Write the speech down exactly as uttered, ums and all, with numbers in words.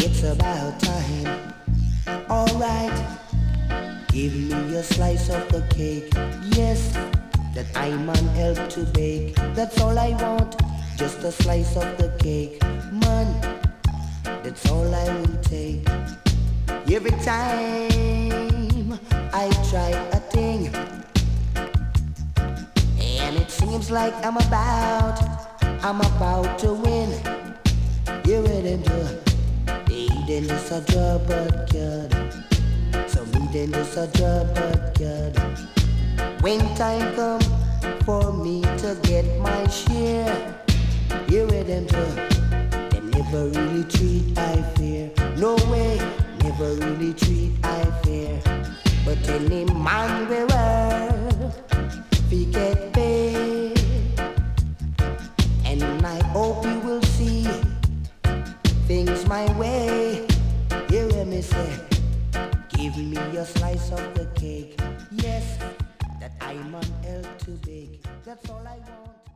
It's about time. Alright, give me a slice of the cake. Yes, that I'm on help to bake. That's all I want, just a slice of the cake. Man, that's all I will take. Every time I try a thing, and it seems like I'm about, I'm about to win. You ready to eat in this a job but good. So meet in this a job but good. When time come for me to get my share, you ready to, they never really treat I fair. No way, never really treat I fair. But any man we work, we get paid. And I hope you will see things my way. You hear me say, give me a slice of the cake. Yes, that I'm on hell to bake. That's all I want.